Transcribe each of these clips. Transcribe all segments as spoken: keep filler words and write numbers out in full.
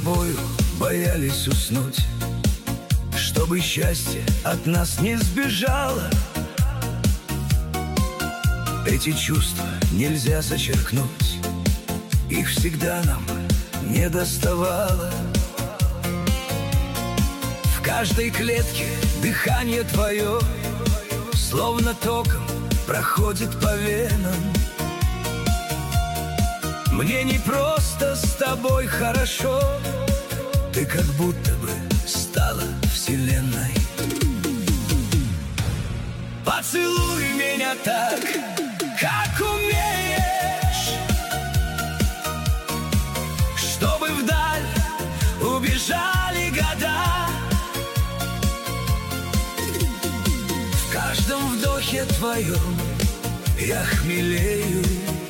тобою боялись уснуть, чтобы счастье от нас не сбежало. Эти чувства нельзя зачеркнуть, их всегда нам не доставало. В каждой клетке дыхание твое словно током проходит по венам. Мне не просто с тобой хорошо, ты как будто бы стала вселенной. Поцелуй меня так, как умеешь, чтобы вдаль убежали года. В каждом вдохе твоем я хмелею.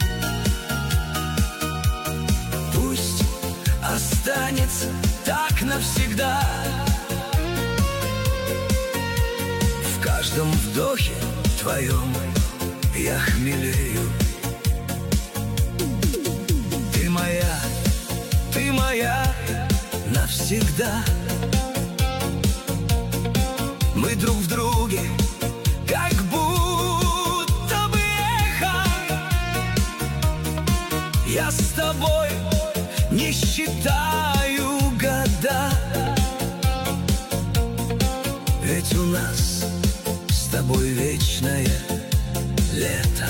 Пусть останется так навсегда. В каждом вдохе твоем я хмелею. Ты моя, ты моя навсегда. Мы друг в друге, как будто бы эхо. Я с тобой не считаю года, ведь у нас с тобой вечное лето.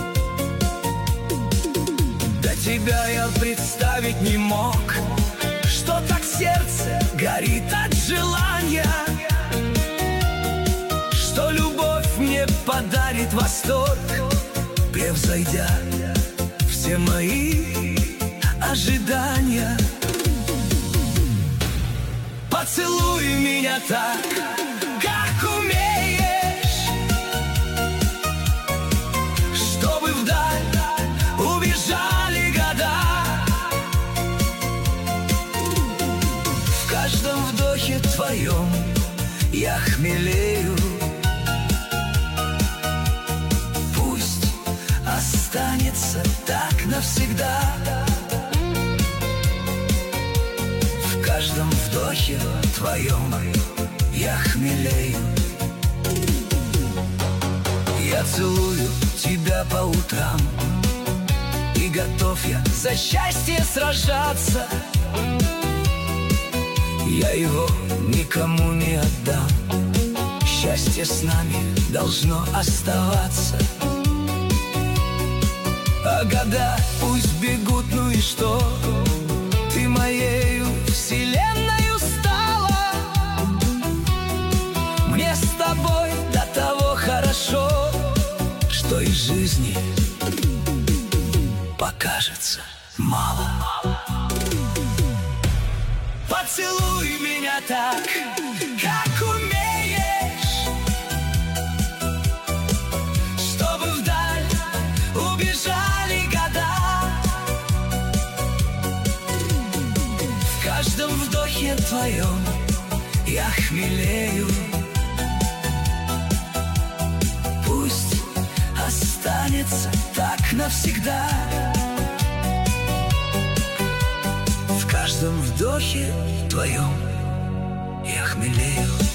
До тебя я представить не мог, что так сердце горит от желания, что любовь мне подарит восторг, превзойдя все мои ожидания. Поцелуй меня так, как умеешь, чтобы вдаль убежали года. В каждом вдохе твоем я хмелею. Пусть останется так навсегда. В каждом вдохе твоем я хмелею. Я целую тебя по утрам, и готов я за счастье сражаться. Я его никому не отдам, счастье с нами должно оставаться. А года пусть бегут, ну и что? Ты моею вселенною стала. Мне с тобой до того хорошо, что и жизни покажется мало. Поцелуй меня так, как умеешь, чтобы вдаль убежали года. В каждом вдохе твоем я хмелею. Пусть останется так навсегда. В каждом вдохе твоем я хмелею.